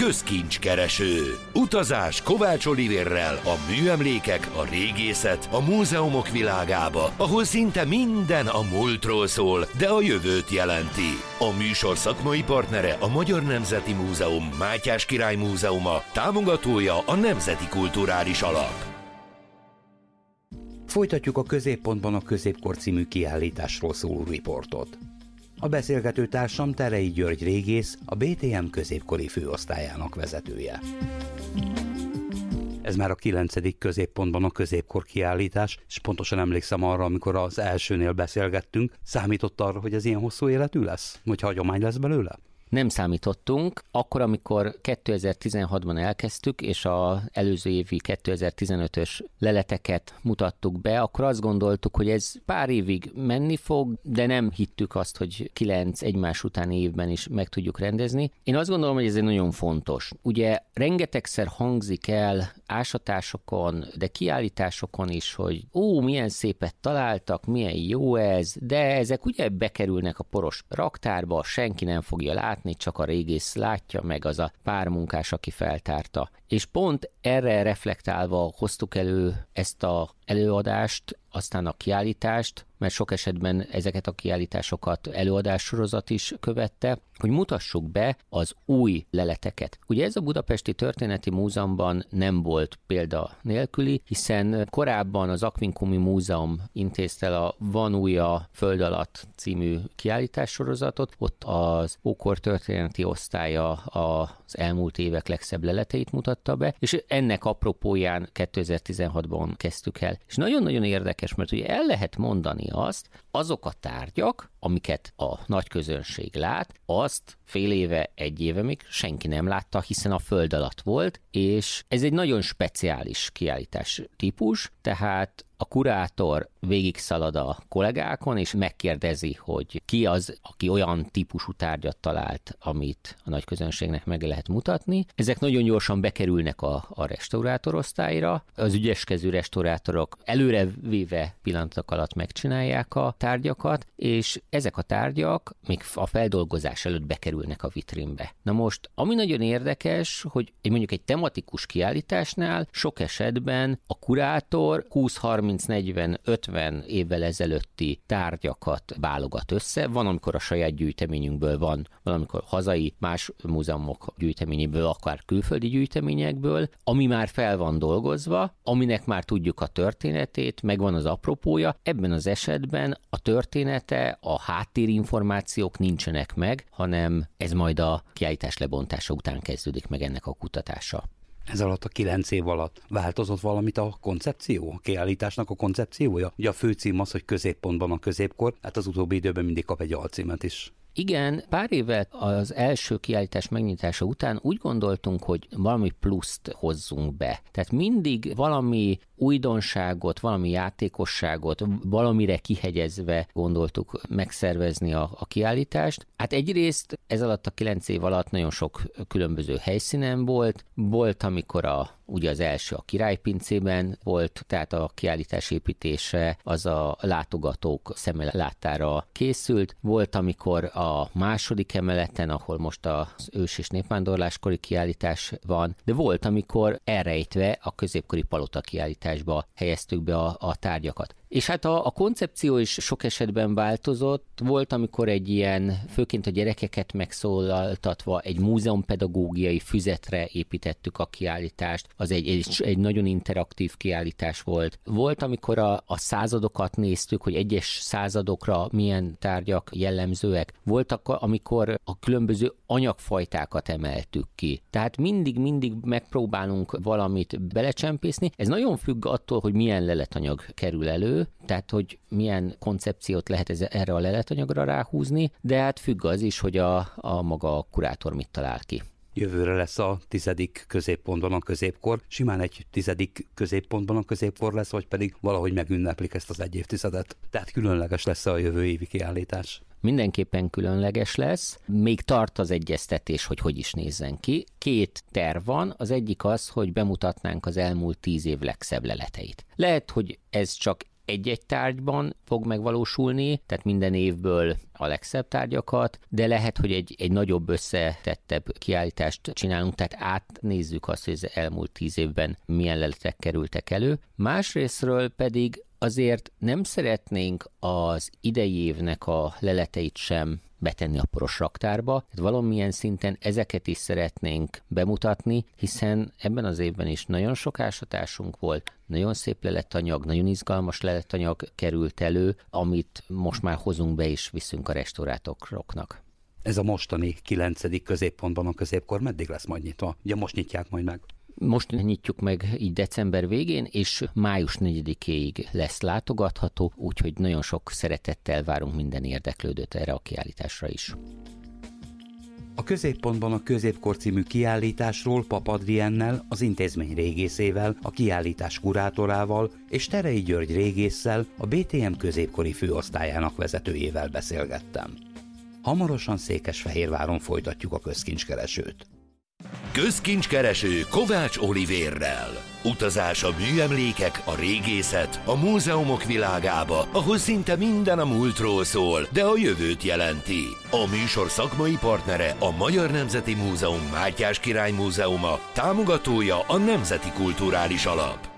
Közkincskereső. Utazás Kovács Olivérrel a műemlékek, a régészet, a múzeumok világába, ahol szinte minden a múltról szól, de a jövőt jelenti. A műsor szakmai partnere a Magyar Nemzeti Múzeum, Mátyás Király Múzeuma, támogatója a Nemzeti Kulturális Alap. Folytatjuk a Középpontban a Középkor című kiállításról szóló riportot. A beszélgető társam Terei György régész, a BTM középkori főosztályának vezetője. Ez már a 9. Középpontban a középkor kiállítás, és pontosan emlékszem arra, amikor az elsőnél beszélgettünk, számított arra, hogy ez ilyen hosszú életű lesz? Hogy hagyomány lesz belőle? Nem számítottunk. Akkor, amikor 2016-ban elkezdtük, és az előző évi 2015-ös leleteket mutattuk be, akkor azt gondoltuk, hogy ez pár évig menni fog, de nem hittük azt, hogy 9 egymás utáni évben is meg tudjuk rendezni. Én azt gondolom, hogy ez egy nagyon fontos. Ugye rengetegszer hangzik el ásatásokon, de kiállításokon is, hogy milyen szépet találtak, milyen jó ez, de ezek ugye bekerülnek a poros raktárba, senki nem fogja látni, csak a régész látja, meg az a pár munkás, aki feltárta. És pont erre reflektálva hoztuk elő ezt az előadást, aztán a kiállítást, mert sok esetben ezeket a kiállításokat előadássorozat is követte, hogy mutassuk be az új leleteket. Ugye ez a Budapesti Történeti Múzeumban nem volt példa nélküli, hiszen korábban az Aquincumi Múzeum intézte el a Van új a föld alatt című kiállítássorozatot, ott az ókor történeti osztálya az elmúlt évek legszebb leleteit mutatta be, és ennek apropóján 2016-ban kezdtük el. És nagyon-nagyon érdekes, mert ugye el lehet mondani azt, azok a tárgyak, amiket a nagy közönség lát, azt fél éve, egy éve még senki nem látta, hiszen a föld alatt volt, és ez egy nagyon speciális kiállítás típus, tehát a kurátor végigszalad a kollégákon, és megkérdezi, hogy ki az, aki olyan típusú tárgyat talált, amit a nagy közönségnek meg lehet mutatni. Ezek nagyon gyorsan bekerülnek a restaurátorosztályra. Az ügyeskező restaurátorok előrevéve pillanatok alatt megcsinálják a tárgyakat, és ezek a tárgyak még a feldolgozás előtt bekerülnek a vitrínbe. Na most, ami nagyon érdekes, hogy mondjuk egy tematikus kiállításnál sok esetben a kurátor 20-30-40-50 évvel ezelőtti tárgyakat válogat össze. Van, amikor a saját gyűjteményünkből van, valamikor hazai, más múzeumok gyűjteményéből, akár külföldi gyűjteményekből, ami már fel van dolgozva, aminek már tudjuk a történetét, megvan az apropója. Ebben az esetben a története, a háttérinformációk nincsenek meg, hanem ez majd a kiállítás lebontása után kezdődik meg ennek a kutatása. Ez alatt a 9 év alatt változott valamit a koncepció, a kiállításnak a koncepciója? Ugye a főcím az, hogy középpontban a középkor, hát az utóbbi időben mindig kap egy alcímet is. Igen, pár évvel az első kiállítás megnyitása után úgy gondoltunk, hogy valami pluszt hozzunk be. Tehát mindig valami újdonságot, valami játékosságot, valamire kihegyezve gondoltuk megszervezni a kiállítást. Hát egyrészt ez alatt a 9 év alatt nagyon sok különböző helyszínen volt, amikor ugye az első a Királypincében volt, tehát a kiállítás építése az a látogatók szeme láttára készült. Volt, amikor a második emeleten, ahol most az ős- és népvándorláskori kiállítás van, de volt, amikor elrejtve a középkori palota kiállításba helyeztük be a tárgyakat. És hát a koncepció is sok esetben változott. Volt, amikor egy ilyen, főként a gyerekeket megszólaltatva, egy múzeumpedagógiai füzetre építettük a kiállítást. Az egy nagyon interaktív kiállítás volt. Volt, amikor a századokat néztük, hogy egyes századokra milyen tárgyak jellemzőek. Volt amikor a különböző anyagfajtákat emeltük ki. Tehát mindig megpróbálunk valamit belecsempészni. Ez nagyon függ attól, hogy milyen leletanyag kerül elő, tehát hogy milyen koncepciót lehet erre a leletanyagra ráhúzni, de hát függ az is, hogy a maga a kurátor mit talál ki. Jövőre lesz a 10. középpontban a középkor. Simán egy 10. középpontban a középkor lesz, vagy pedig valahogy megünneplik ezt az egy évtizedet. Tehát különleges lesz a jövő évi kiállítás. Mindenképpen különleges lesz. Még tart az egyeztetés, hogy is nézzen ki. 2 terv van. Az egyik az, hogy bemutatnánk az elmúlt 10 év legszebb leleteit. Lehet, hogy ez csak egy-egy tárgyban fog megvalósulni, tehát minden évből a legszebb tárgyakat, de lehet, hogy egy nagyobb összetettebb kiállítást csinálunk, tehát átnézzük azt, hogy az elmúlt 10 évben milyen leletek kerültek elő. Másrésztről pedig azért nem szeretnénk az idei évnek a leleteit sem betenni a poros raktárba. Tehát valamilyen szinten ezeket is szeretnénk bemutatni, hiszen ebben az évben is nagyon sok ásatásunk volt, nagyon szép leletanyag, nagyon izgalmas leletanyag került elő, amit most már hozunk be és viszünk a restaurátoroknak. Ez a mostani 9. középpontban a középkor meddig lesz majd nyitva? Ugye most nyitják majd meg. Most nyitjuk meg így december végén, és május 4-éig lesz látogatható, úgyhogy nagyon sok szeretettel várunk minden érdeklődőt erre a kiállításra is. A középpontban a Középkor című kiállításról Pap Adriennel, az intézmény régészével, a kiállítás kurátorával és Terei György régésszel, a BTM középkori főosztályának vezetőjével beszélgettem. Hamarosan Székesfehérváron folytatjuk a közkincskeresőt. Közkincskereső Kovács Olivérrel. Utazás a műemlékek, a régészet, a múzeumok világába, ahol szinte minden a múltról szól, de a jövőt jelenti. A műsor szakmai partnere a Magyar Nemzeti Múzeum Mátyás Király Múzeuma, támogatója a Nemzeti Kulturális Alap.